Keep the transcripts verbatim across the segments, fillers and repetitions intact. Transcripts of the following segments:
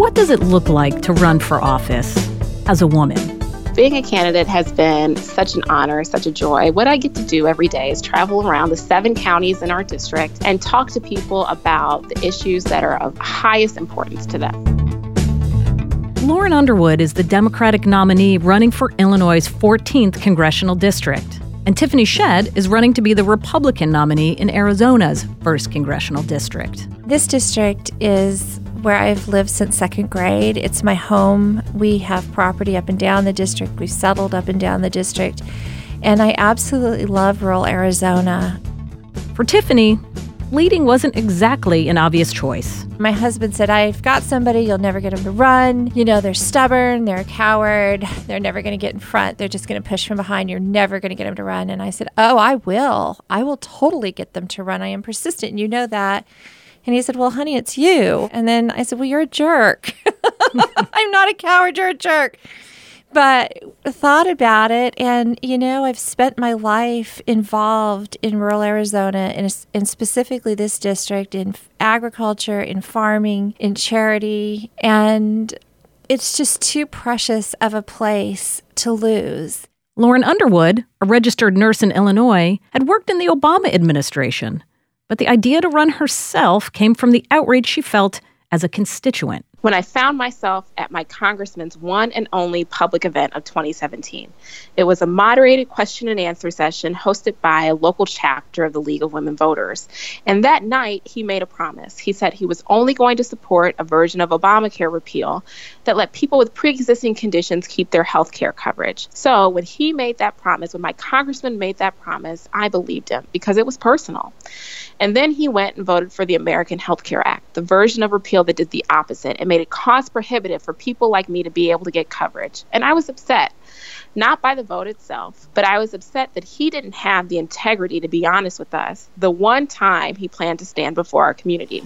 what does it look like to run for office as a woman? Being a candidate has been such an honor, such a joy. What I get to do every day is travel around the seven counties in our district and talk to people about the issues that are of highest importance to them. Lauren Underwood is the Democratic nominee running for Illinois' fourteenth congressional district. And Tiffany Shedd is running to be the Republican nominee in Arizona's first congressional district. This district is where I've lived since second grade. It's my home. We have property up and down the district. We've settled up and down the district. And I absolutely love rural Arizona. For Tiffany, leading wasn't exactly an obvious choice. My husband said, I've got somebody, you'll never get them to run. You know, they're stubborn, they're a coward, they're never going to get in front, they're just going to push from behind, you're never going to get them to run. And I said, oh, I will. I will totally get them to run. I am persistent, and you know that. And he said, well, honey, it's you. And then I said, well, you're a jerk. I'm not a coward, you're a jerk. But thought about it, and, you know, I've spent my life involved in rural Arizona, and, and specifically this district, in agriculture, in farming, in charity, and it's just too precious of a place to lose. Lauren Underwood, a registered nurse in Illinois, had worked in the Obama administration, but the idea to run herself came from the outrage she felt as a constituent. When I found myself at my congressman's one and only public event of twenty seventeen. It was a moderated question and answer session hosted by a local chapter of the League of Women Voters. And that night, he made a promise. He said he was only going to support a version of Obamacare repeal that let people with pre-existing conditions keep their health care coverage. So when he made that promise, when my congressman made that promise, I believed him because it was personal. And then he went and voted for the American Health Care Act, the version of repeal that did the opposite and made it cost prohibitive for people like me to be able to get coverage. And I was upset, not by the vote itself, but I was upset that he didn't have the integrity to be honest with us the one time he planned to stand before our community.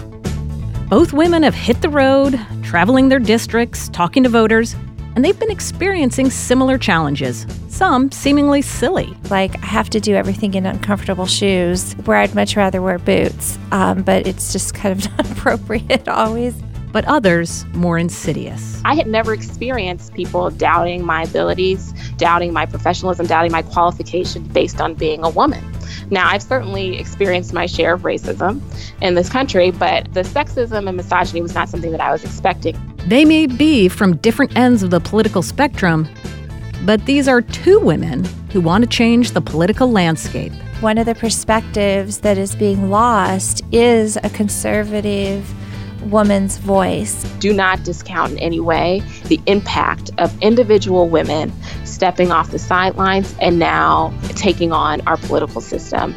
Both women have hit the road, traveling their districts, talking to voters, and they've been experiencing similar challenges, some seemingly silly. Like, I have to do everything in uncomfortable shoes, where I'd much rather wear boots, um, but it's just kind of not appropriate always. But others more insidious. I had never experienced people doubting my abilities, doubting my professionalism, doubting my qualifications based on being a woman. Now, I've certainly experienced my share of racism in this country, but the sexism and misogyny was not something that I was expecting. They may be from different ends of the political spectrum, but these are two women who want to change the political landscape. One of the perspectives that is being lost is a conservative woman's voice. Do not discount in any way the impact of individual women stepping off the sidelines and now taking on our political system.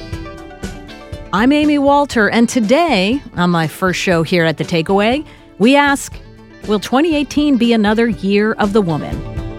I'm Amy Walter, and today, on my first show here at The Takeaway, we ask, will twenty eighteen be another year of the woman?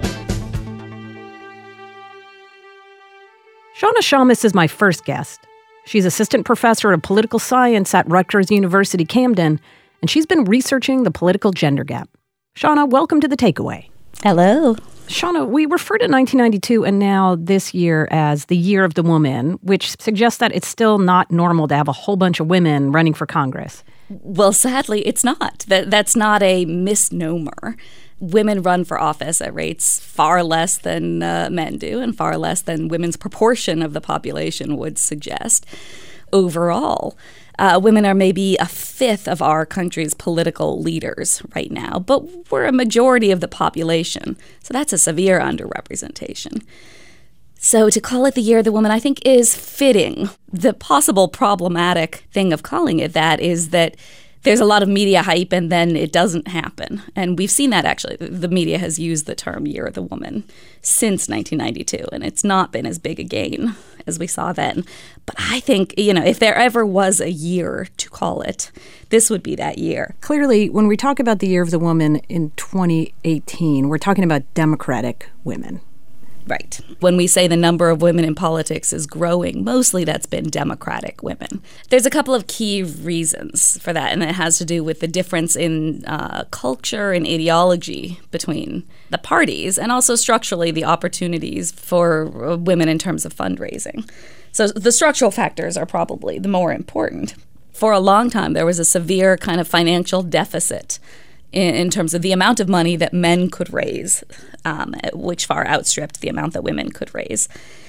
Shauna Shamus is my first guest. She's assistant professor of political science at Rutgers University Camden, and she's been researching the political gender gap. Shauna, welcome to The Takeaway. Hello. Shauna, we refer to nineteen ninety-two and now this year as the Year of the Woman, which suggests that it's still not normal to have a whole bunch of women running for Congress. Well, sadly, it's not. That That's not a misnomer. Women run for office at rates far less than uh, men do, and far less than women's proportion of the population would suggest. Overall, uh, women are maybe a fifth of our country's political leaders right now, but we're a majority of the population, so that's a severe underrepresentation. So to call it the Year of the Woman, I think, is fitting. The possible problematic thing of calling it that is that there's a lot of media hype and then it doesn't happen. And we've seen that, actually. The media has used the term Year of the Woman since nineteen ninety-two, and it's not been as big a gain as we saw then. But I think, you know, if there ever was a year to call it, this would be that year. Clearly, when we talk about the Year of the Woman in twenty eighteen, we're talking about Democratic women. Right. When we say the number of women in politics is growing, mostly that's been Democratic women. There's a couple of key reasons for that, and it has to do with the difference in uh, culture and ideology between the parties, and also structurally the opportunities for women in terms of fundraising. So the structural factors are probably the more important. For a long time, there was a severe kind of financial deficit in, in terms of the amount of money that men could raise, um, which far outstripped the amount that women could raise.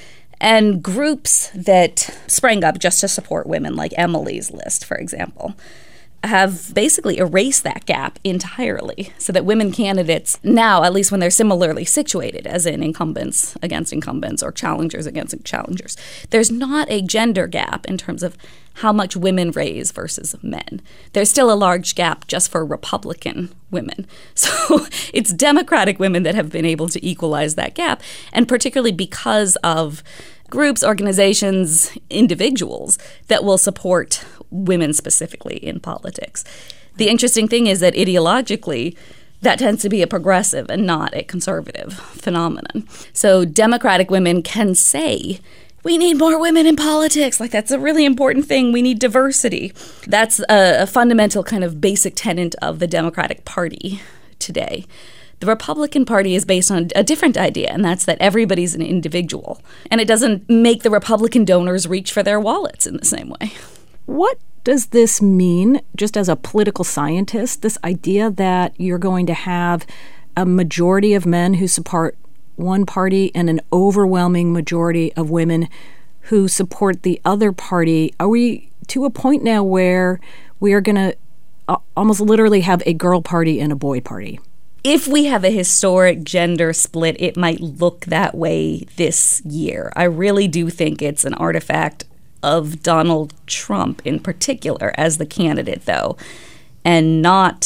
And groups that sprang up just to support women, like Emily's List, for example, have basically erased that gap entirely so that women candidates now, at least when they're similarly situated, as in incumbents against incumbents or challengers against challengers, there's not a gender gap in terms of how much women raise versus men. There's still a large gap just for Republican women. So it's Democratic women that have been able to equalize that gap, and particularly because of groups, organizations, individuals that will support women specifically in politics. The interesting thing is that ideologically, that tends to be a progressive and not a conservative phenomenon. So Democratic women can say, we need more women in politics. Like, that's a really important thing. We need diversity. That's a, a fundamental kind of basic tenet of the Democratic Party today. The Republican Party is based on a different idea, and that's that everybody's an individual. And it doesn't make the Republican donors reach for their wallets in the same way. What does this mean, just as a political scientist, this idea that you're going to have a majority of men who support one party and an overwhelming majority of women who support the other party? Are we to a point now where we are going to uh, almost literally have a girl party and a boy party? If we have a historic gender split, it might look that way this year. I really do think it's an artifact of Donald Trump in particular as the candidate, though, and not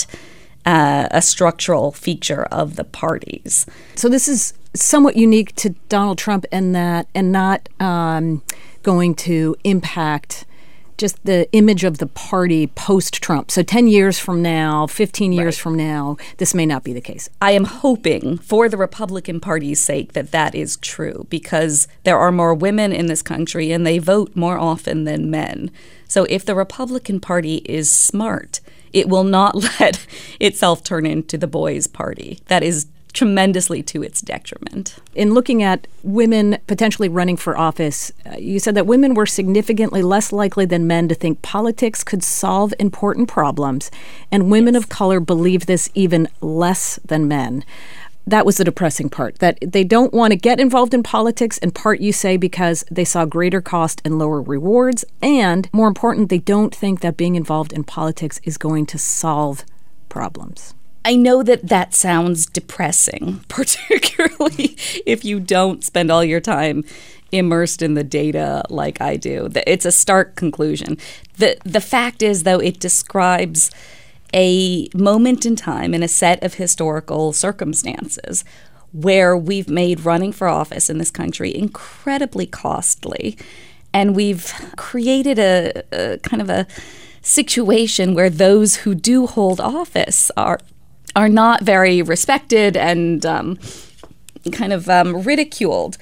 uh, a structural feature of the parties. So this is somewhat unique to Donald Trump in that, and not um, going to impact just the image of the party post-Trump. So ten years from now, fifteen years right. from now, this may not be the case. I am hoping, for the Republican Party's sake, that that is true, because there are more women in this country and they vote more often than men. So if the Republican Party is smart, it will not let itself turn into the boys' party. That is tremendously to its detriment. In looking at women potentially running for office, uh, you said that women were significantly less likely than men to think politics could solve important problems, and women yes. of color believe this even less than men. That was the depressing part, that they don't want to get involved in politics, in part, you say, because they saw greater cost and lower rewards, and more important, they don't think that being involved in politics is going to solve problems. I know that that sounds depressing, particularly if you don't spend all your time immersed in the data like I do. It's a stark conclusion. The the fact is, though, it describes a moment in time in a set of historical circumstances where we've made running for office in this country incredibly costly, and we've created a, a kind of a situation where those who do hold office are are not very respected and um, kind of um, ridiculed,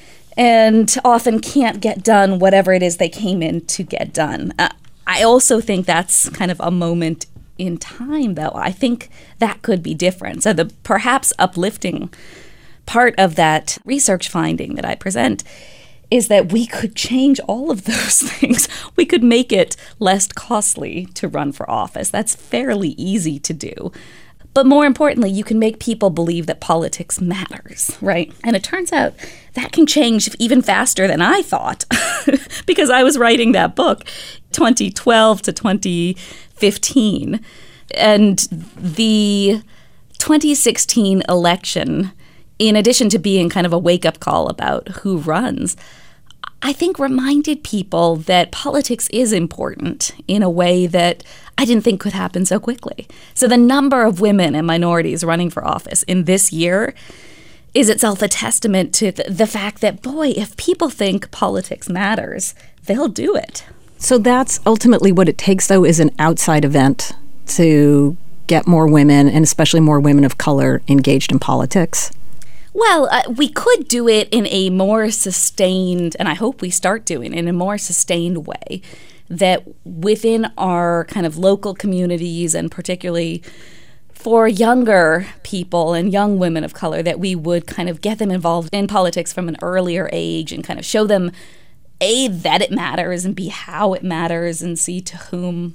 and often can't get done whatever it is they came in to get done. Uh, I also think that's kind of a moment in time, though. I think that could be different. So the perhaps uplifting part of that research finding that I present is that we could change all of those things. We could make it less costly to run for office. That's fairly easy to do. But more importantly, you can make people believe that politics matters, right? And it turns out that can change even faster than I thought, because I was writing that book twenty twelve to twenty fifteen. And the twenty sixteen election, in addition to being kind of a wake-up call about who runs, I think reminded people that politics is important in a way that I didn't think could happen so quickly. So the number of women and minorities running for office in this year is itself a testament to th- the fact that, boy, if people think politics matters, they'll do it. So that's ultimately what it takes, though, is an outside event to get more women, and especially more women of color, engaged in politics? Well, uh, we could do it in a more sustained, and I hope we start doing it in a more sustained way, that within our kind of local communities, and particularly for younger people and young women of color, that we would kind of get them involved in politics from an earlier age and kind of show them, A, that it matters, and B, how it matters, and C, to whom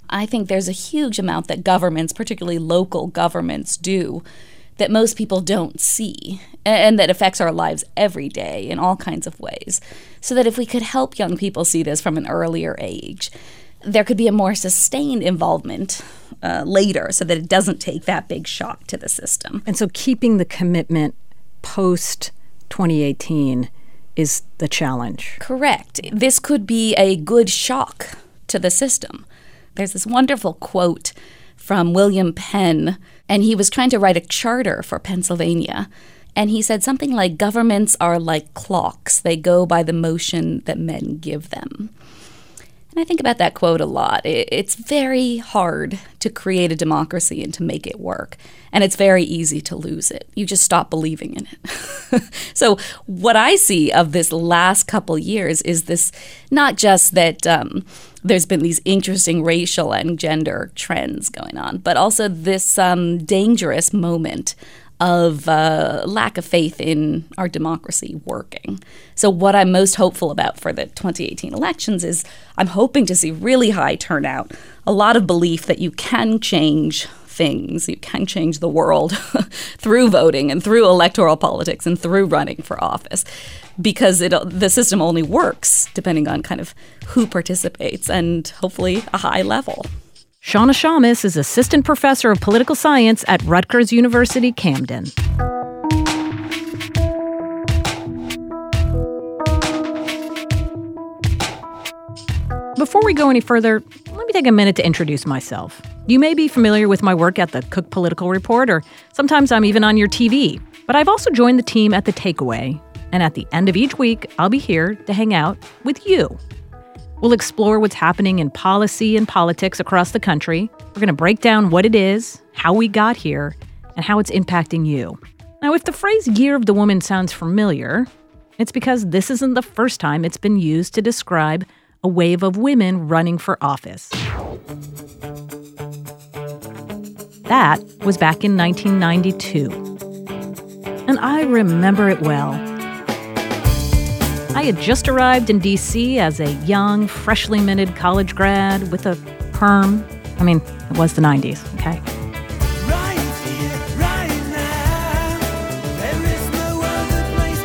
I think there's a huge amount that governments, particularly local governments, do that most people don't see and that affects our lives every day in all kinds of ways. So that if we could help young people see this from an earlier age, there could be a more sustained involvement uh, later so that it doesn't take that big shock to the system. And so keeping the commitment post twenty eighteen is the challenge. Correct. This could be a good shock to the system. There's this wonderful quote from William Penn, and he was trying to write a charter for Pennsylvania. And he said something like, governments are like clocks. They go by the motion that men give them. And I think about that quote a lot. It's very hard to create a democracy and to make it work. And it's very easy to lose it. You just stop believing in it. So what I see of this last couple years is this, not just that um, there's been these interesting racial and gender trends going on, but also this um, dangerous moment of uh, lack of faith in our democracy working. So what I'm most hopeful about for the twenty eighteen elections is I'm hoping to see really high turnout, a lot of belief that you can change things, you can change the world through voting and through electoral politics and through running for office, because it, the system only works depending on kind of who participates and hopefully a high level. Shauna Shamus is Assistant Professor of Political Science at Rutgers University, Camden. Before we go any further, let me take a minute to introduce myself. You may be familiar with my work at the Cook Political Report, or sometimes I'm even on your T V. But I've also joined the team at The Takeaway, and at the end of each week, I'll be here to hang out with you. We'll explore what's happening in policy and politics across the country. We're going to break down what it is, how we got here, and how it's impacting you. Now, if the phrase Year of the Woman sounds familiar, it's because this isn't the first time it's been used to describe a wave of women running for office. That was back in nineteen ninety-two. And I remember it well. I had just arrived in D C as a young, freshly minted college grad with a perm. I mean, it was the nineties, okay? Right here, right now, there is no other place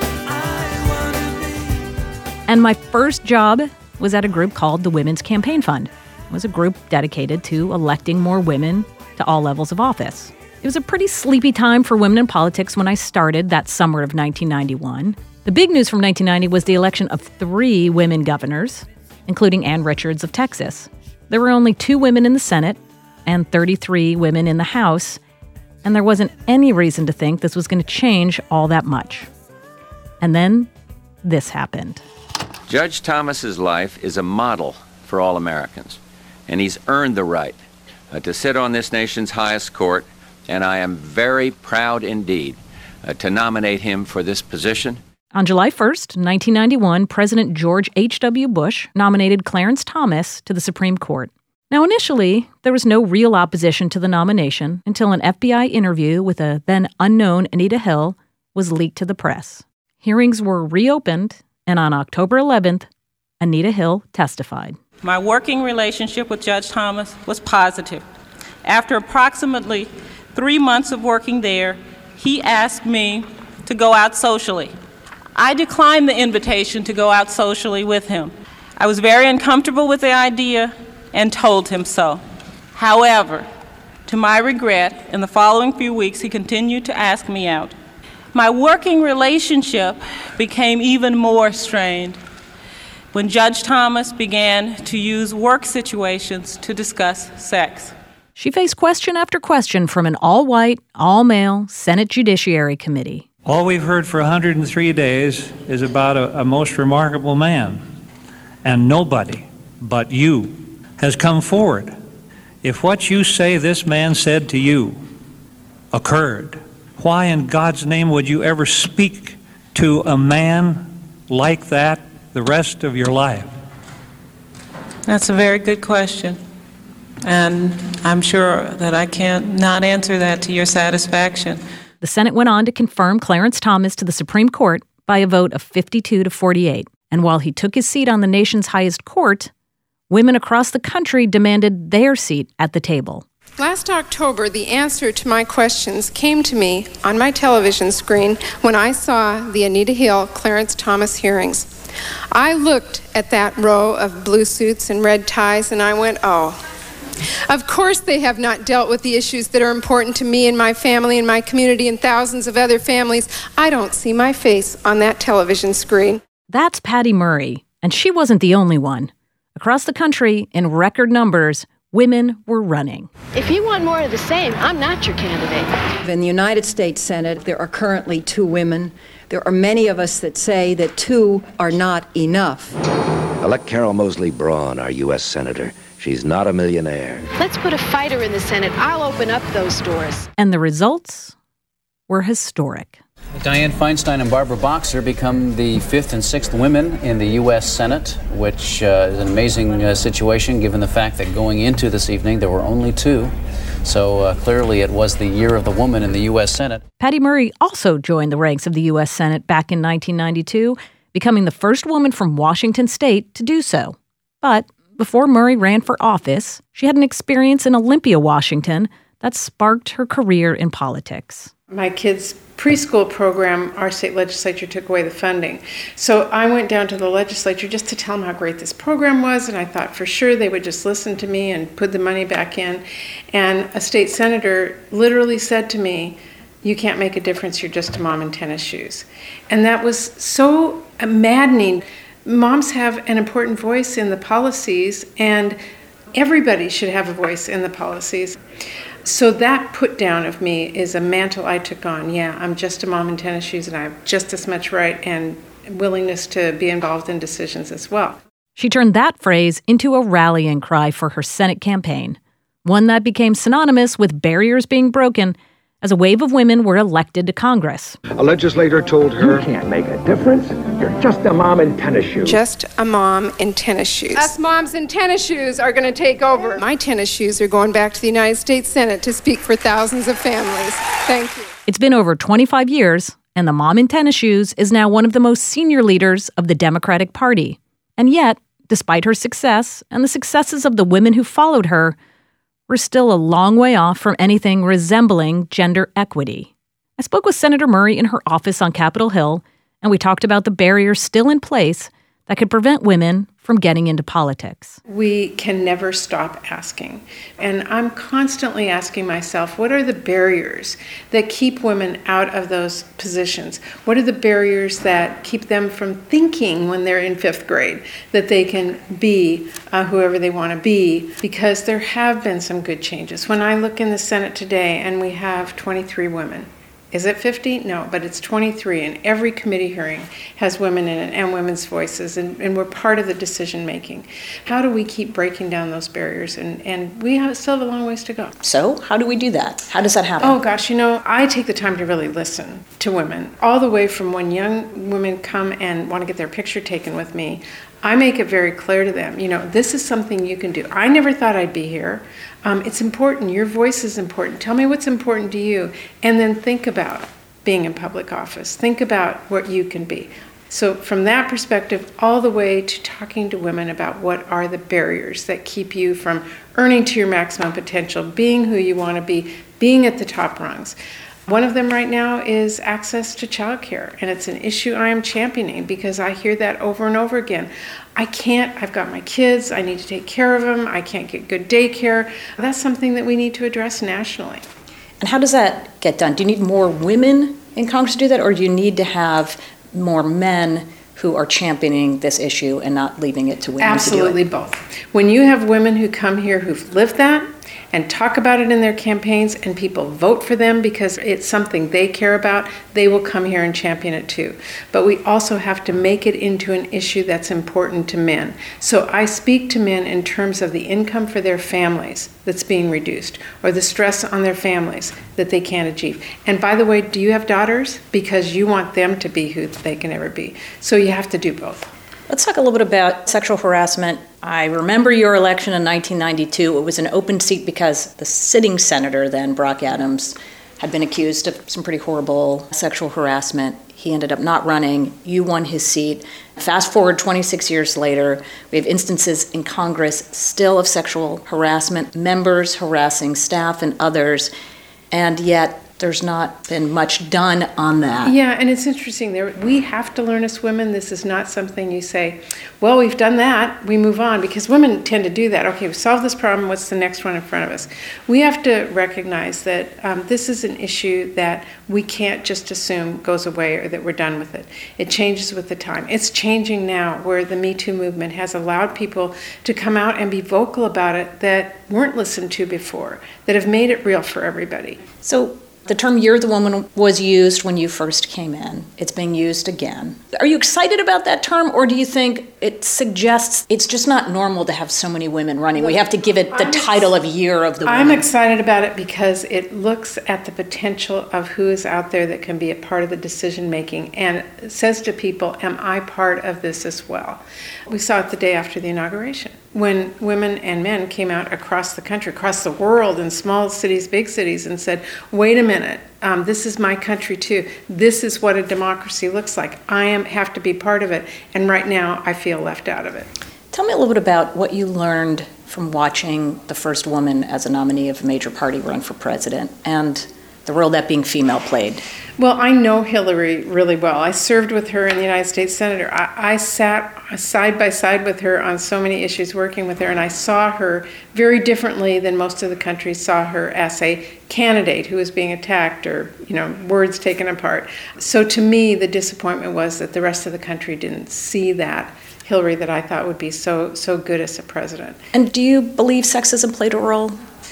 I wanna be. And my first job was at a group called the Women's Campaign Fund. It was a group dedicated to electing more women to all levels of office. It was a pretty sleepy time for women in politics when I started that summer of nineteen ninety-one. The big news from nineteen ninety was the election of three women governors, including Ann Richards of Texas. There were only two women in the Senate and thirty-three women in the House, and there wasn't any reason to think this was going to change all that much. And then this happened. Judge Thomas's life is a model for all Americans, and he's earned the right uh, to sit on this nation's highest court, and I am very proud indeed uh, to nominate him for this position. On July first, nineteen ninety-one, President George H W. Bush nominated Clarence Thomas to the Supreme Court. Now, initially, there was no real opposition to the nomination until an F B I interview with a then unknown Anita Hill was leaked to the press. Hearings were reopened, and on October eleventh, Anita Hill testified. My working relationship with Judge Thomas was positive. After approximately three months of working there, he asked me to go out socially. I declined the invitation to go out socially with him. I was very uncomfortable with the idea and told him so. However, to my regret, in the following few weeks, he continued to ask me out. My working relationship became even more strained when Judge Thomas began to use work situations to discuss sex. She faced question after question from an all-white, all-male Senate Judiciary Committee. All we've heard for one hundred three days is about a, a most remarkable man, and nobody but you has come forward. If what you say this man said to you occurred, why in God's name would you ever speak to a man like that the rest of your life? That's a very good question, and I'm sure that I can't not answer that to your satisfaction. The Senate went on to confirm Clarence Thomas to the Supreme Court by a vote of fifty-two to forty-eight. And while he took his seat on the nation's highest court, women across the country demanded their seat at the table. Last October, the answer to my questions came to me on my television screen when I saw the Anita Hill Clarence Thomas hearings. I looked at that row of blue suits and red ties and I went, oh. Of course they have not dealt with the issues that are important to me and my family and my community and thousands of other families. I don't see my face on that television screen. That's Patty Murray, and she wasn't the only one. Across the country, in record numbers, women were running. If you want more of the same, I'm not your candidate. In the United States Senate, there are currently two women. There are many of us that say that two are not enough. Elect Carol Mosley Braun, our U S Senator. She's not a millionaire. Let's put a fighter in the Senate. I'll open up those doors. And the results were historic. Dianne Feinstein and Barbara Boxer become the fifth and sixth women in the U S Senate, which uh, is an amazing uh, situation given the fact that going into this evening there were only two. So uh, clearly it was the year of the woman in the U S Senate. Patty Murray also joined the ranks of the U S Senate back in nineteen ninety-two, becoming the first woman from Washington state to do so. But before Murray ran for office, she had an experience in Olympia, Washington, that sparked her career in politics. My kids' preschool program, our state legislature took away the funding. So I went down to the legislature just to tell them how great this program was, and I thought for sure they would just listen to me and put the money back in. And a state senator literally said to me, "You can't make a difference, you're just a mom in tennis shoes." And that was so maddening. Moms have an important voice in the policies, and everybody should have a voice in the policies. So that put down of me is a mantle I took on. Yeah, I'm just a mom in tennis shoes, and I have just as much right and willingness to be involved in decisions as well. She turned that phrase into a rallying cry for her Senate campaign, one that became synonymous with barriers being broken as a wave of women were elected to Congress. A legislator told her, "You can't make a difference. You're just a mom in tennis shoes." Just a mom in tennis shoes. Us moms in tennis shoes are going to take over. My tennis shoes are going back to the United States Senate to speak for thousands of families. Thank you. It's been over twenty-five years, and the mom in tennis shoes is now one of the most senior leaders of the Democratic Party. And yet, despite her success and the successes of the women who followed her, we're still a long way off from anything resembling gender equity. I spoke with Senator Murray in her office on Capitol Hill, and we talked about the barriers still in place that could prevent women from getting into politics. We can never stop asking. And I'm constantly asking myself, what are the barriers that keep women out of those positions? What are the barriers that keep them from thinking when they're in fifth grade that they can be uh, whoever they want to be? Because there have been some good changes. When I look in the Senate today and we have twenty-three women, is it fifty? No, but it's twenty-three, and every committee hearing has women in it and women's voices, and, and we're part of the decision making. How do we keep breaking down those barriers? And, and we have, still have a long ways to go. So how do we do that? How does that happen? Oh gosh, you know, I take the time to really listen to women, all the way from when young women come and want to get their picture taken with me. I make it very clear to them, you know, this is something you can do. I never thought I'd be here. Um, it's important. Your voice is important. Tell me what's important to you. And then think about being in public office. Think about what you can be. So from that perspective, all the way to talking to women about what are the barriers that keep you from earning to your maximum potential, being who you want to be, being at the top rungs. One of them right now is access to childcare, and it's an issue I am championing because I hear that over and over again. I can't, I've got my kids, I need to take care of them, I can't get good daycare. That's something that we need to address nationally. And how does that get done? Do you need more women in Congress to do that, or do you need to have more men who are championing this issue and not leaving it to women Absolutely to do it? Both. When you have women who come here who've lived that, and talk about it in their campaigns, and people vote for them because it's something they care about, they will come here and champion it too. But we also have to make it into an issue that's important to men. So I speak to men in terms of the income for their families that's being reduced, or the stress on their families that they can't achieve. And by the way, do you have daughters? Because you want them to be who they can ever be. So you have to do both. Let's talk a little bit about sexual harassment. I remember your election in nineteen ninety-two. It was an open seat because the sitting senator then, Brock Adams, had been accused of some pretty horrible sexual harassment. He He ended up not running. You won his seat. Fast forward twenty-six years later, we have instances in Congress still of sexual harassment, members harassing staff and others, and yet there's not been much done on that. Yeah, and it's interesting. There, we have to learn as women. This is not something you say, well, we've done that, we move on, because women tend to do that. Okay, we've solved this problem, what's the next one in front of us? We have to recognize that um, this is an issue that we can't just assume goes away or that we're done with it. It changes with the time. It's changing now, where the Me Too movement has allowed people to come out and be vocal about it that weren't listened to before, that have made it real for everybody. So the term "you're the woman" was used when you first came in. It's being used again. Are you excited about that term, or do you think it suggests it's just not normal to have so many women running? We have to give it the I'm title ex- of Year of the Woman. I'm excited about it because it looks at the potential of who is out there that can be a part of the decision making and says to people, am I part of this as well? We saw it the day after the inauguration, when women and men came out across the country, across the world, in small cities, big cities, and said, wait a minute, um, this is my country too. This is what a democracy looks like. I am have to be part of it, and right now I feel left out of it. Tell me a little bit about what you learned from watching the first woman as a nominee of a major party run for president, and the role that being female played. Well, I know Hillary really well. I served with her in the United States Senator. I, I sat side by side with her on so many issues working with her, and I saw her very differently than most of the country saw her as a candidate who was being attacked or, you know, words taken apart. So to me, the disappointment was that the rest of the country didn't see that Hillary that I thought would be so so good as a president. And do you believe sexism played a role?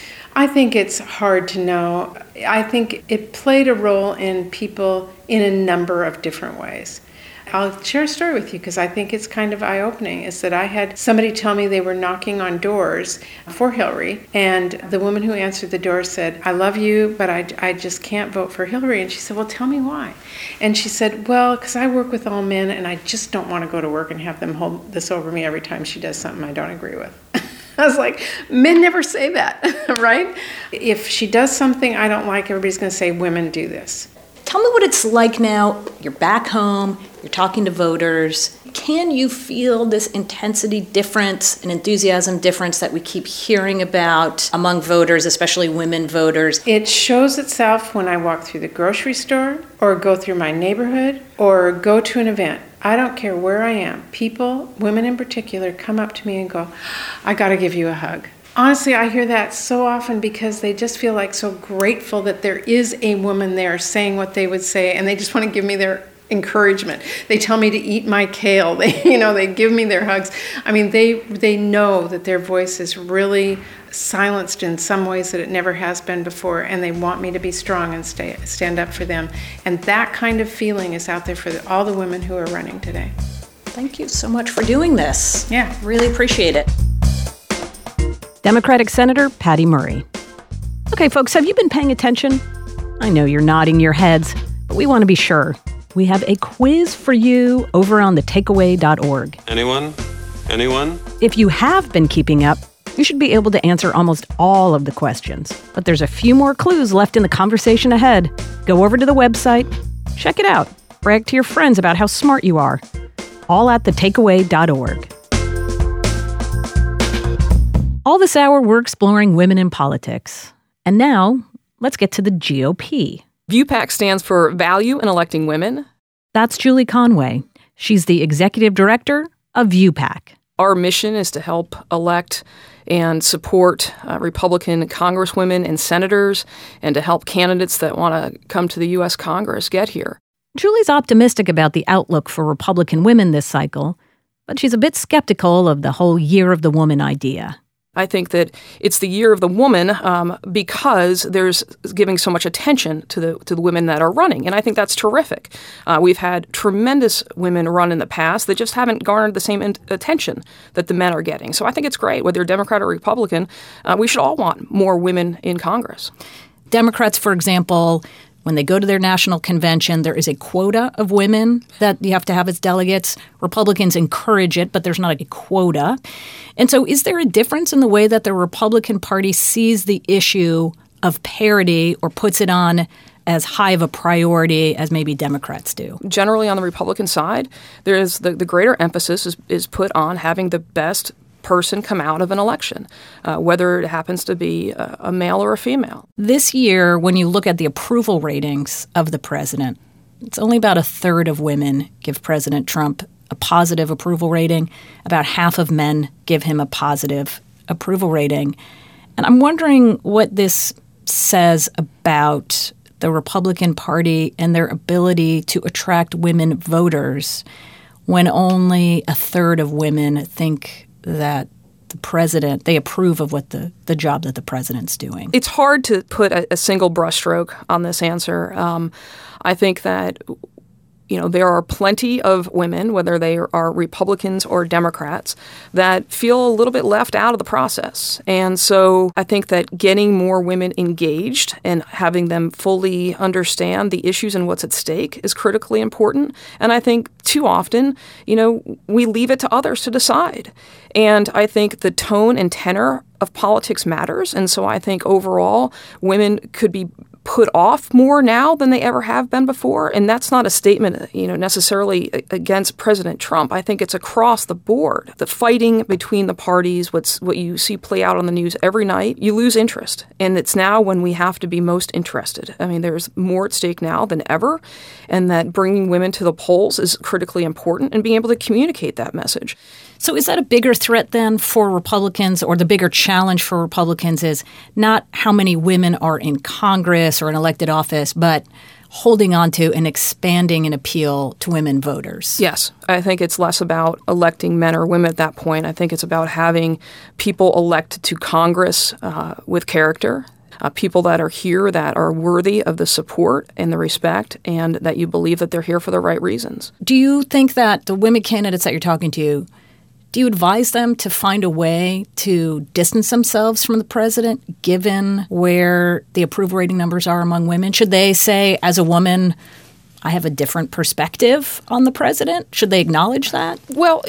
I think it's hard to know. I think it played a role in people in a number of different ways. I'll share a story with you because I think it's kind of eye-opening, is that I had somebody tell me they were knocking on doors for Hillary, and the woman who answered the door said, I love you, but I, I just can't vote for Hillary. And she said, well, tell me why. And she said, well, because I work with all men, and I just don't want to go to work and have them hold this over me every time she does something I don't agree with. I was like, men never say that, right? If she does something I don't like, everybody's going to say women do this. Tell me what it's like now. You're back home, you're talking to voters. Can you feel this intensity difference and enthusiasm difference that we keep hearing about among voters, especially women voters? It shows itself when I walk through the grocery store or go through my neighborhood or go to an event. I don't care where I am. People, women in particular, come up to me and go, I got to give you a hug. Honestly, I hear that so often because they just feel like so grateful that there is a woman there saying what they would say, and they just want to give me their encouragement. They tell me to eat my kale. They, you know, they give me their hugs. I mean, they they know that their voice is really silenced in some ways that it never has been before, and they want me to be strong and stay stand up for them. And that kind of feeling is out there for the, all the women who are running today. Thank you so much for doing this. Yeah. Really appreciate it. Democratic Senator Patty Murray. Okay, folks, have you been paying attention? I know you're nodding your heads, but we want to be sure. We have a quiz for you over on the takeaway dot org. Anyone? Anyone? If you have been keeping up, you should be able to answer almost all of the questions. But there's a few more clues left in the conversation ahead. Go over to the website, check it out, brag to your friends about how smart you are. All at the takeaway dot org. All this hour, we're exploring women in politics. And now, let's get to the G O P. ViewPAC stands for Value in Electing Women. That's Julie Conway. She's the executive director of ViewPAC. Our mission is to help elect and support uh, Republican congresswomen and senators, and to help candidates that want to come to the U S Congress get here. Julie's optimistic about the outlook for Republican women this cycle, but she's a bit skeptical of the whole Year of the Woman idea. I think that it's the year of the woman um, because there's giving so much attention to the to the women that are running, and I think that's terrific. Uh, we've had tremendous women run in the past that just haven't garnered the same in- attention that the men are getting. So I think it's great. Whether you're Democrat or Republican, uh, we should all want more women in Congress. Democrats, for example, when they go to their national convention, there is a quota of women that you have to have as delegates. Republicans encourage it, but there's not a quota. And so is there a difference in the way that the Republican Party sees the issue of parity or puts it on as high of a priority as maybe Democrats do. Generally on the Republican side, there is the, the greater emphasis is, is put on having the best person come out of an election, uh, whether it happens to be a, a male or a female. This year, when you look at the approval ratings of the president, it's only about a third of women give President Trump a positive approval rating. About half of men give him a positive approval rating. And I'm wondering what this says about the Republican Party and their ability to attract women voters when only a third of women think that the president, they approve of what the, the job that the president's doing. It's hard to put a, a single brushstroke on this answer. Um, I think that, you know, there are plenty of women, whether they are Republicans or Democrats, that feel a little bit left out of the process. And so I think that getting more women engaged and having them fully understand the issues and what's at stake is critically important. And I think too often, you know, we leave it to others to decide. And I think the tone and tenor of politics matters. And so I think overall, women could be put off more now than they ever have been before. And that's not a statement, you know, necessarily against President Trump. I think it's across the board. The fighting between the parties, what's what you see play out on the news every night, you lose interest. And it's now when we have to be most interested. I mean, there's more at stake now than ever. And that bringing women to the polls is critically important and being able to communicate that message. So is that a bigger threat then for Republicans, or the bigger challenge for Republicans is not how many women are in Congress or in elected office, but holding on to and expanding an appeal to women voters? Yes. I think it's less about electing men or women at that point. I think it's about having people elected to Congress uh, with character, uh, people that are here that are worthy of the support and the respect, and that you believe that they're here for the right reasons. Do you think that the women candidates that you're talking to, do you advise them to find a way to distance themselves from the president, given where the approval rating numbers are among women? Should they say, as a woman, I have a different perspective on the president? Should they acknowledge that? Well,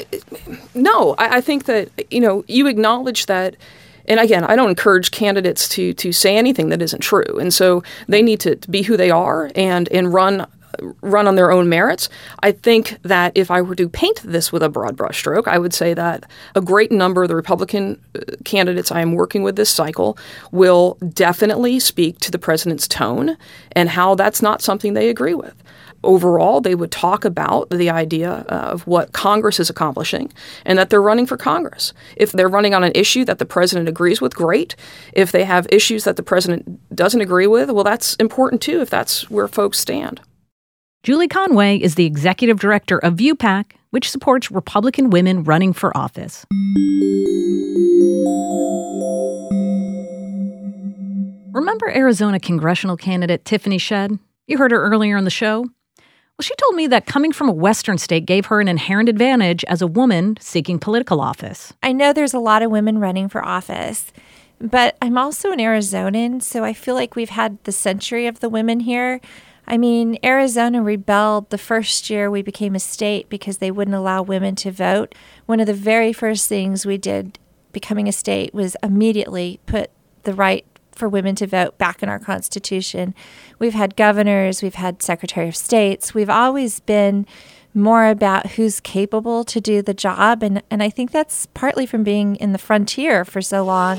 no. I, I think that, you know, you acknowledge that. And again, I don't encourage candidates to to say anything that isn't true. And so they need to, to be who they are and, and run run on their own merits. I think that if I were to paint this with a broad brushstroke, I would say that a great number of the Republican candidates I am working with this cycle will definitely speak to the president's tone and how that's not something they agree with. Overall, they would talk about the idea of what Congress is accomplishing and that they're running for Congress. If they're running on an issue that the president agrees with, great. If they have issues that the president doesn't agree with, well, that's important too, if that's where folks stand. Julie Conway is the executive director of ViewPAC, which supports Republican women running for office. Remember Arizona congressional candidate Tiffany Shedd? You heard her earlier in the show. Well, she told me that coming from a Western state gave her an inherent advantage as a woman seeking political office. I know there's a lot of women running for office, but I'm also an Arizonan, so I feel like we've had the century of the women here. I mean, Arizona rebelled the first year we became a state because they wouldn't allow women to vote. One of the very first things we did becoming a state was immediately put the right for women to vote back in our Constitution. We've had governors, we've had Secretary of States. We've always been more about who's capable to do the job, and, and I think that's partly from being in the frontier for so long.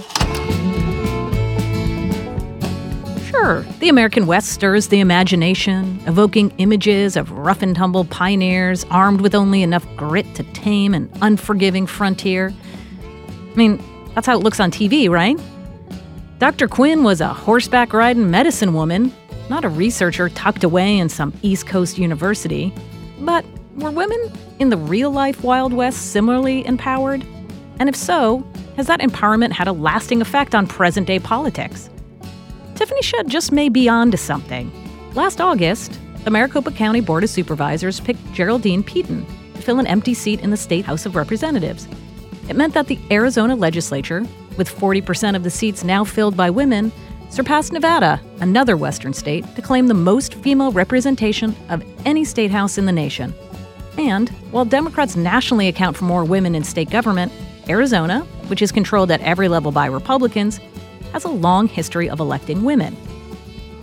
Sure, the American West stirs the imagination, evoking images of rough-and-tumble pioneers armed with only enough grit to tame an unforgiving frontier. I mean, that's how it looks on T V, right? Doctor Quinn was a horseback-riding medicine woman, not a researcher tucked away in some East Coast university. But were women in the real-life Wild West similarly empowered? And if so, has that empowerment had a lasting effect on present-day politics? Tiffany Shedd just may be on to something. Last August, the Maricopa County Board of Supervisors picked Geraldine Peden to fill an empty seat in the State House of Representatives. It meant that the Arizona legislature, with forty percent of the seats now filled by women, surpassed Nevada, another Western state, to claim the most female representation of any state house in the nation. And while Democrats nationally account for more women in state government, Arizona, which is controlled at every level by Republicans, has a long history of electing women.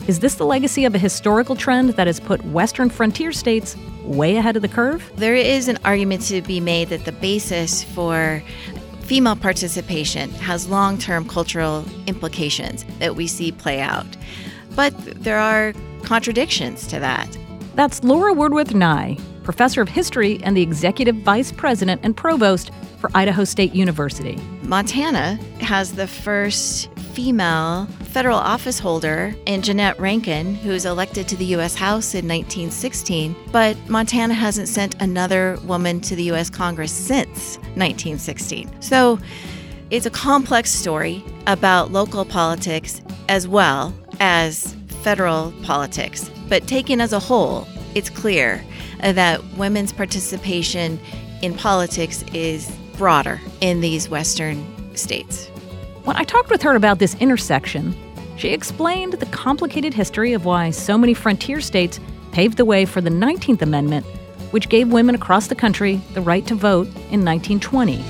Is this the legacy of a historical trend that has put Western frontier states way ahead of the curve? There is an argument to be made that the basis for female participation has long-term cultural implications that we see play out. But there are contradictions to that. That's Laura Woodworth Nye, professor of history and the executive vice president and provost for Idaho State University. Montana has the first female federal office holder in Jeanette Rankin, who was elected to the U S House in nineteen sixteen, but Montana hasn't sent another woman to the U S Congress since nineteen sixteen. So it's a complex story about local politics as well as federal politics. But taken as a whole, it's clear that women's participation in politics is broader in these Western states. When I talked with her about this intersection, she explained the complicated history of why so many frontier states paved the way for the nineteenth Amendment, which gave women across the country the right to vote in nineteen twenty.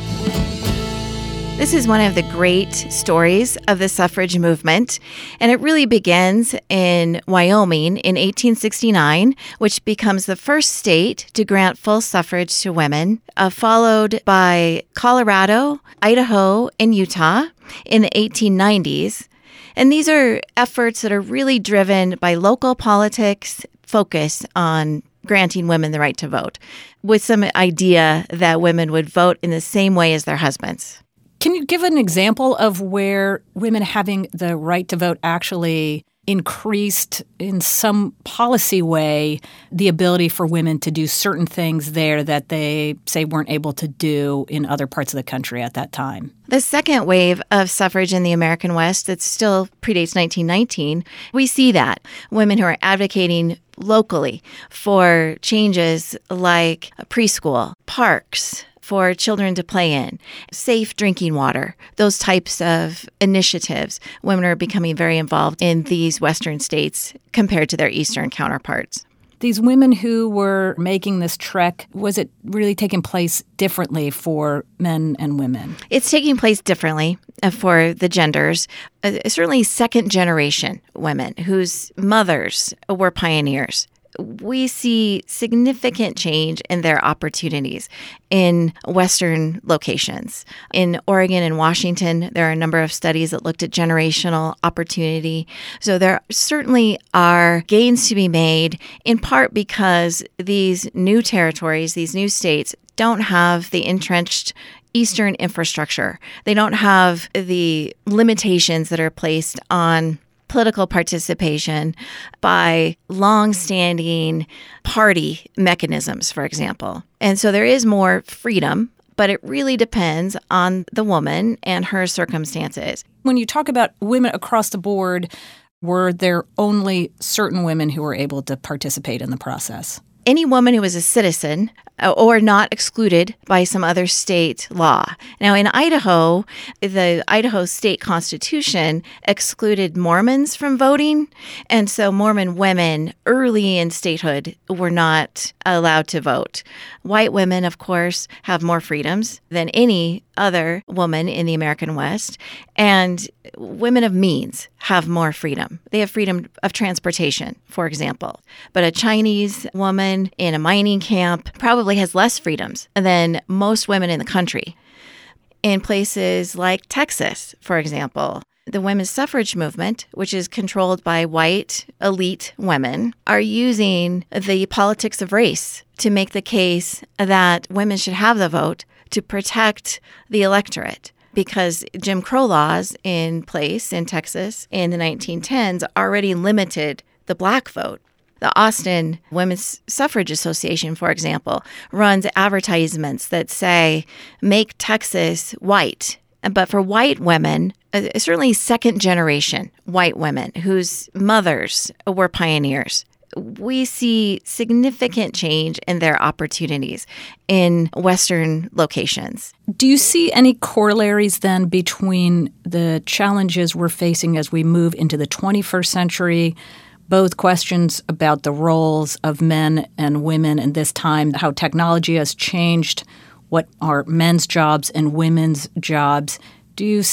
This is one of the great stories of the suffrage movement, and it really begins in Wyoming in eighteen sixty-nine, which becomes the first state to grant full suffrage to women, uh, followed by Colorado, Idaho, and Utah in the eighteen nineties. And these are efforts that are really driven by local politics, focus on granting women the right to vote, with some idea that women would vote in the same way as their husbands. Can you give an example of where women having the right to vote actually increased in some policy way the ability for women to do certain things there that they, say, weren't able to do in other parts of the country at that time? The second wave of suffrage in the American West that still predates nineteen nineteen, we see that. Women who are advocating locally for changes like preschool, parks, for children to play in, safe drinking water, those types of initiatives. Women are becoming very involved in these Western states compared to their Eastern counterparts. These women who were making this trek, was it really taking place differently for men and women? It's taking place differently for the genders. Uh, certainly second generation women whose mothers were pioneers. We see significant change in their opportunities in Western locations. In Oregon and Washington, there are a number of studies that looked at generational opportunity. So there certainly are gains to be made, in part because these new territories, these new states, don't have the entrenched Eastern infrastructure. They don't have the limitations that are placed on political participation by long-standing party mechanisms, for example. And so there is more freedom, but it really depends on the woman and her circumstances. When you talk about women across the board, were there only certain women who were able to participate in the process? Any woman who was a citizen or not excluded by some other state law. Now, in Idaho, the Idaho state constitution excluded Mormons from voting, and so Mormon women early in statehood were not allowed to vote. White women, of course, have more freedoms than any other woman in the American West, and women of means have more freedom. They have freedom of transportation, for example. But a Chinese woman in a mining camp probably has less freedoms than most women in the country. In places like Texas, for example, the women's suffrage movement, which is controlled by white elite women, are using the politics of race to make the case that women should have the vote to protect the electorate. Because Jim Crow laws in place in Texas in the nineteen tens already limited the black vote. The Austin Women's Suffrage Association, for example, runs advertisements that say, make Texas white. But for white women, certainly second generation white women whose mothers were pioneers, we see significant change in their opportunities in Western locations. Do you see any corollaries then between the challenges we're facing as we move into the twenty-first century, both questions about the roles of men and women in this time, how technology has changed what are men's jobs and women's jobs? Do you see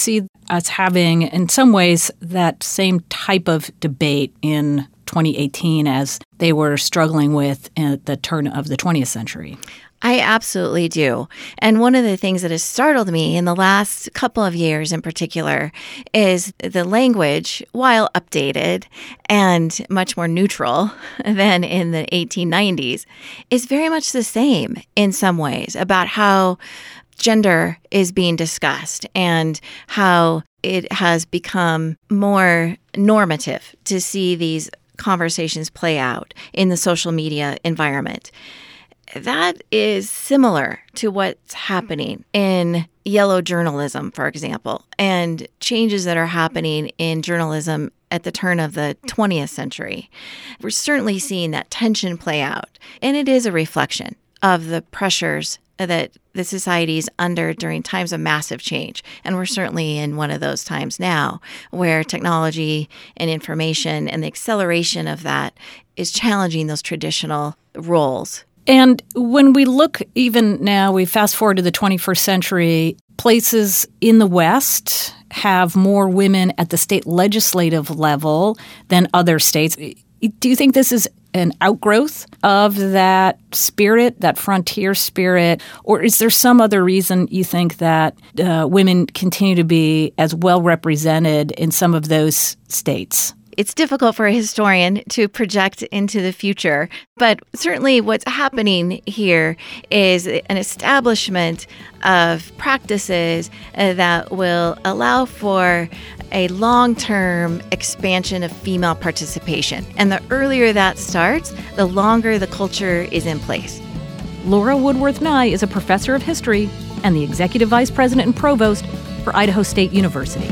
us having, in some ways, that same type of debate in twenty eighteen as they were struggling with at the turn of the twentieth century? I absolutely do. And one of the things that has startled me in the last couple of years in particular is the language, while updated and much more neutral than in the eighteen nineties, is very much the same in some ways about how gender is being discussed and how it has become more normative to see these conversations play out in the social media environment. That is similar to what's happening in yellow journalism, for example, and changes that are happening in journalism at the turn of the twentieth century. We're certainly seeing that tension play out, and it is a reflection of the pressures that the society is under during times of massive change. And we're certainly in one of those times now where technology and information and the acceleration of that is challenging those traditional roles. And when we look even now, we fast forward to the twenty-first century, places in the West have more women at the state legislative level than other states. Do you think this is an outgrowth of that spirit, that frontier spirit, or is there some other reason you think that uh, women continue to be as well represented in some of those states? It's difficult for a historian to project into the future, but certainly what's happening here is an establishment of practices uh, that will allow for a long-term expansion of female participation. And the earlier that starts, the longer the culture is in place. Laura Woodworth Nye is a professor of history and the executive vice president and provost for Idaho State University.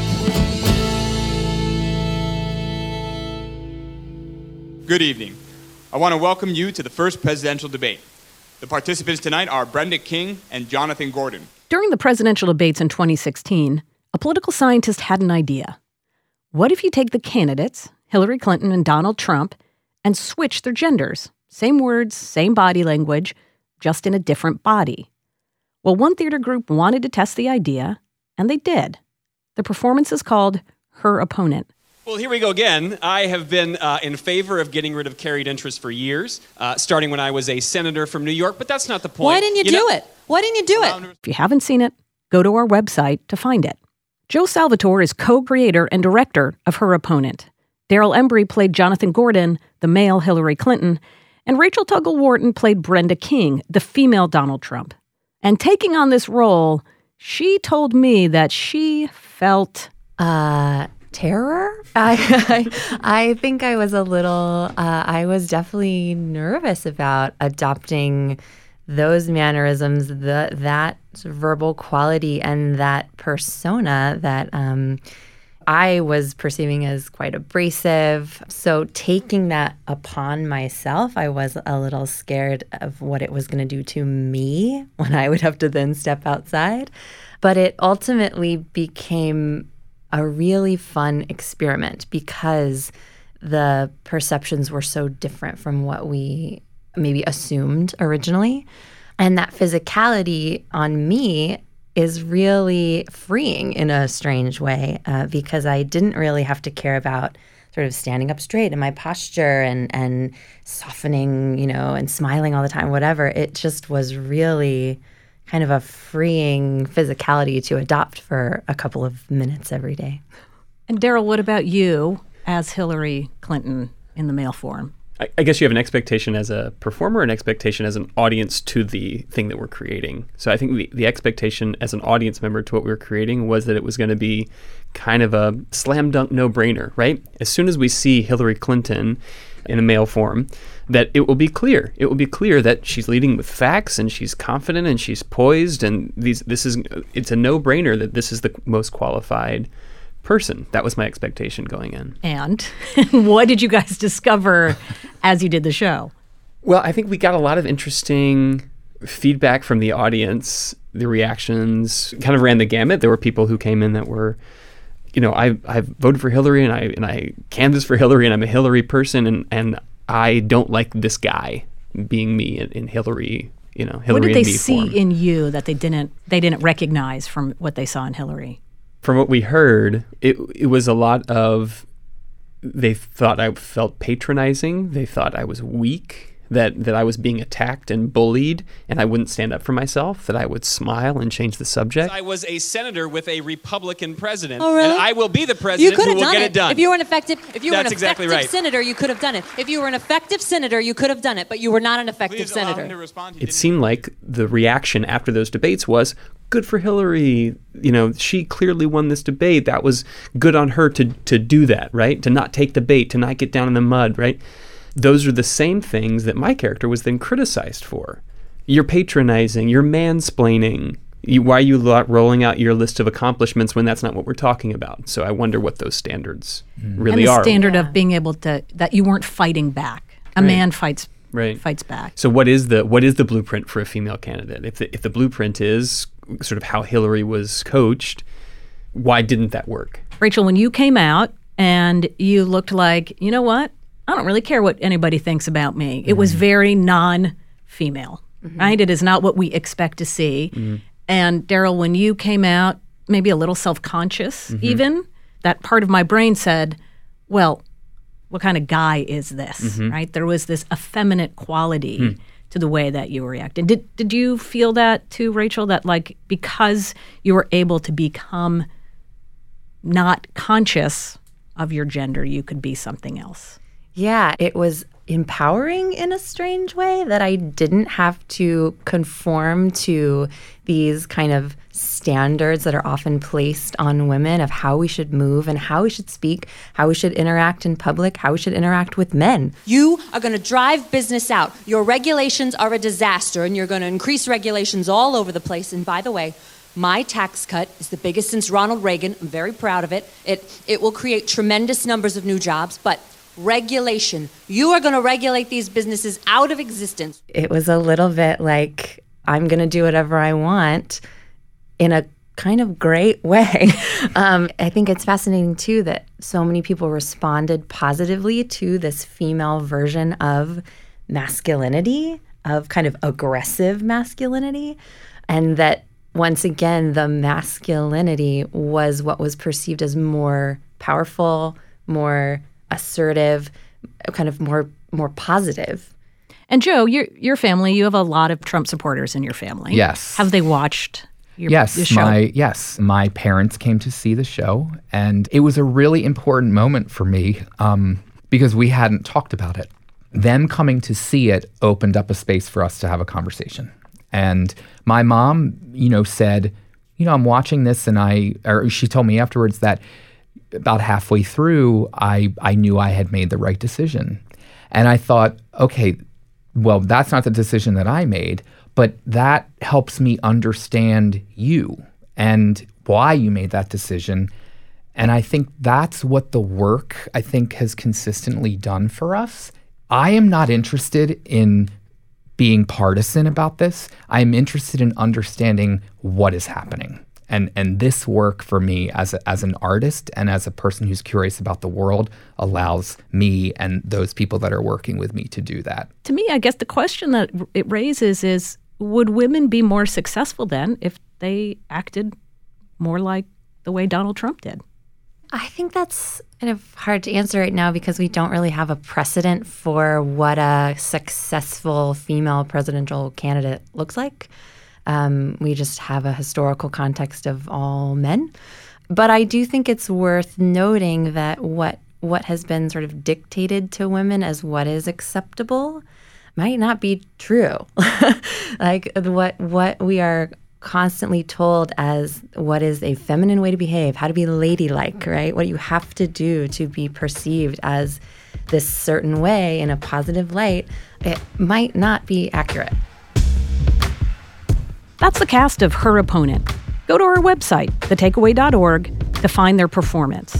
Good evening. I want to welcome you to the first presidential debate. The participants tonight are Brenda King and Jonathan Gordon. During the presidential debates in twenty sixteen, a political scientist had an idea. What if you take the candidates, Hillary Clinton and Donald Trump, and switch their genders? Same words, same body language, just in a different body. Well, one theater group wanted to test the idea, and they did. The performance is called Her Opponent. Well, here we go again. I have been uh, in favor of getting rid of carried interest for years, uh, starting when I was a senator from New York, but that's not the point. Why didn't you, you do know, it? Why didn't you do it? If you haven't seen it, go to our website to find it. Joe Salvatore is co-creator and director of Her Opponent. Daryl Embry played Jonathan Gordon, the male Hillary Clinton, and Rachel Tuggle-Wharton played Brenda King, the female Donald Trump. And taking on this role, she told me that she felt... Uh... terror. I, I I think I was a little, uh, I was definitely nervous about adopting those mannerisms, the, that verbal quality and that persona that um, I was perceiving as quite abrasive. So taking that upon myself, I was a little scared of what it was going to do to me when I would have to then step outside. But it ultimately became a really fun experiment because the perceptions were so different from what we maybe assumed originally. And that physicality on me is really freeing in a strange way uh, because I didn't really have to care about sort of standing up straight in my posture and, and softening, you know, and smiling all the time, whatever. It just was really kind of a freeing physicality to adopt for a couple of minutes every day. And Daryl, what about you as Hillary Clinton in the male form? I, I guess you have an expectation as a performer, an expectation as an audience to the thing that we're creating. So I think the, the expectation as an audience member to what we were creating was that it was going to be kind of a slam dunk no-brainer, right? As soon as we see Hillary Clinton in a male form, that it will be clear. It will be clear that she's leading with facts and she's confident and she's poised and these. This is it's a no-brainer that this is the most qualified person. That was my expectation going in. And what did you guys discover as you did the show? Well, I think we got a lot of interesting feedback from the audience. The reactions kind of ran the gamut. There were people who came in that were, you know, I I voted for Hillary and I and I canvassed for Hillary and I'm a Hillary person and and I don't like this guy being me in, in Hillary, you know, Hillary What did they and me see form. in you that they didn't they didn't recognize from what they saw in Hillary? from what we heard, it it was a lot of, they thought I felt patronizing. They thought I was weak, that, that I was being attacked and bullied, and I wouldn't stand up for myself, that I would smile and change the subject. I was a senator with a Republican president, Oh, really? and I will be the You president could who have will done get it. it done. If you were an effective, if you were That's an exactly effective right. senator, you could have done it. If you were an effective senator, you could have done it, but you were not an effective senator. It seemed like the reaction after those debates was, good for Hillary. You know, she clearly won this debate. That was good on her to to do that, right? To not take the bait, to not get down in the mud, right? Those are the same things that my character was then criticized for. You're patronizing, you're mansplaining. You, why are you lo- rolling out your list of accomplishments when that's not what we're talking about? So I wonder what those standards really and the are. standard of being able to, that you weren't fighting back. A Right. man fights Right. fights back. So what is the what is the blueprint for a female candidate? If the, if the blueprint is sort of how Hillary was coached, why didn't that work? Rachel, when you came out and you looked like, you know what? I don't really care what anybody thinks about me. It was very non-female, right? It is not what we expect to see. And Daryl, when you came out, maybe a little self-conscious Mhm. even, that part of my brain said, well, what kind of guy is this, Mhm. right? There was this effeminate quality Hmm. to the way that you reacted. Did, did you feel that too, Rachel, that like because you were able to become not conscious of your gender, you could be something else? Yeah, it was empowering in a strange way that I didn't have to conform to these kind of standards that are often placed on women of how we should move and how we should speak, how we should interact in public, how we should interact with men. You are going to drive business out. Your regulations are a disaster, and you're going to increase regulations all over the place. And by the way, my tax cut is the biggest since Ronald Reagan. I'm very proud of it. It it will create tremendous numbers of new jobs, but regulation. You are going to regulate these businesses out of existence. It was a little bit like, I'm going to do whatever I want in a kind of great way. um, I think it's fascinating, too, that so many people responded positively to this female version of masculinity, of kind of aggressive masculinity, and that once again, the masculinity was what was perceived as more powerful, more assertive, kind of more more positive. And Joe, your your family, you have a lot of Trump supporters in your family. Yes. Have they watched your, yes, your show? my yes, my parents came to see the show, and it was a really important moment for me um, because we hadn't talked about it. Them coming to see it opened up a space for us to have a conversation. And my mom, you know, said, you know, I'm watching this, and I, or she told me afterwards that about halfway through, I, I knew I had made the right decision. And I thought, okay, well, that's not the decision that I made, but that helps me understand you and why you made that decision. And I think that's what the work, I think, has consistently done for us. I am not interested in being partisan about this. I'm interested in understanding what is happening. And and this work for me as a, as an artist and as a person who's curious about the world allows me and those people that are working with me to do that. To me, I guess the question that it raises is, would women be more successful then if they acted more like the way Donald Trump did? I think that's kind of hard to answer right now because we don't really have a precedent for what a successful female presidential candidate looks like. Um, we just have a historical context of all men. But I do think it's worth noting that what what has been sort of dictated to women as what is acceptable might not be true. Like what what we are constantly told as what is a feminine way to behave, how to be ladylike, right? What you have to do to be perceived as this certain way in a positive light, it might not be accurate. That's the cast of Her Opponent. Go to our website, the takeaway dot org, to find their performance.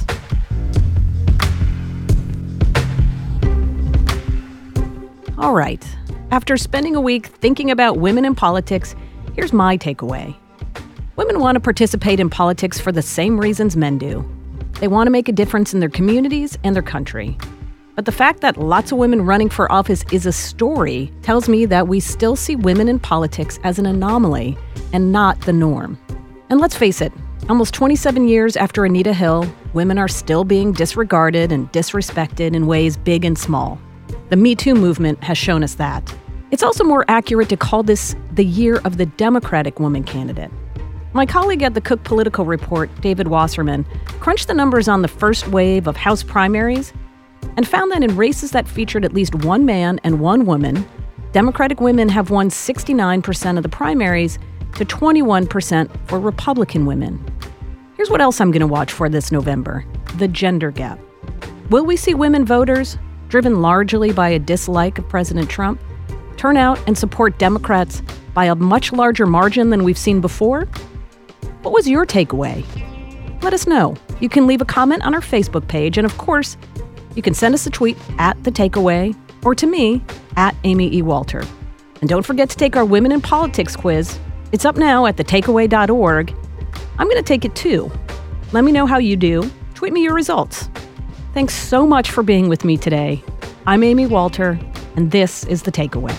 All right. After spending a week thinking about women in politics, here's my takeaway. Women want to participate in politics for the same reasons men do. They want to make a difference in their communities and their country. But the fact that lots of women running for office is a story tells me that we still see women in politics as an anomaly and not the norm. And let's face it, Almost twenty-seven years after Anita Hill, women are still being disregarded and disrespected in ways big and small. The Me Too movement has shown us that. It's also more accurate to call this the year of the Democratic woman candidate. My colleague at the Cook Political Report, David Wasserman, crunched the numbers on the first wave of House primaries and found that in races that featured at least one man and one woman, Democratic women have won sixty-nine percent of the primaries to twenty-one percent for Republican women. Here's what else I'm going to watch for this November: the gender gap. Will we see women voters, driven largely by a dislike of President Trump, turn out and support Democrats by a much larger margin than we've seen before? What was your takeaway? Let us know. You can leave a comment on our Facebook page, and of course, you can send us a tweet at The Takeaway or to me at Amy E. Walter. And don't forget to take our Women in Politics quiz. It's up now at the takeaway dot org. I'm going to take it too. Let me know how you do. Tweet me your results. Thanks so much for being with me today. I'm Amy Walter, and this is The Takeaway.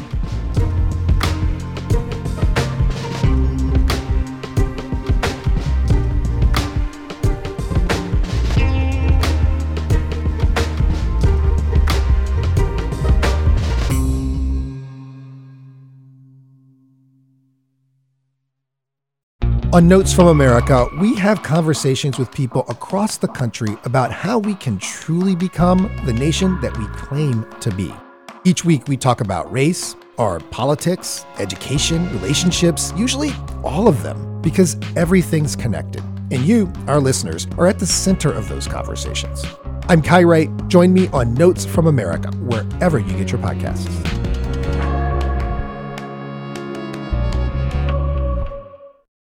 On Notes from America, we have conversations with people across the country about how we can truly become the nation that we claim to be. Each week we talk about race, our politics, education, relationships, usually all of them, because everything's connected. And you, our listeners, are at the center of those conversations. I'm Kai Wright. Join me on Notes from America, wherever you get your podcasts.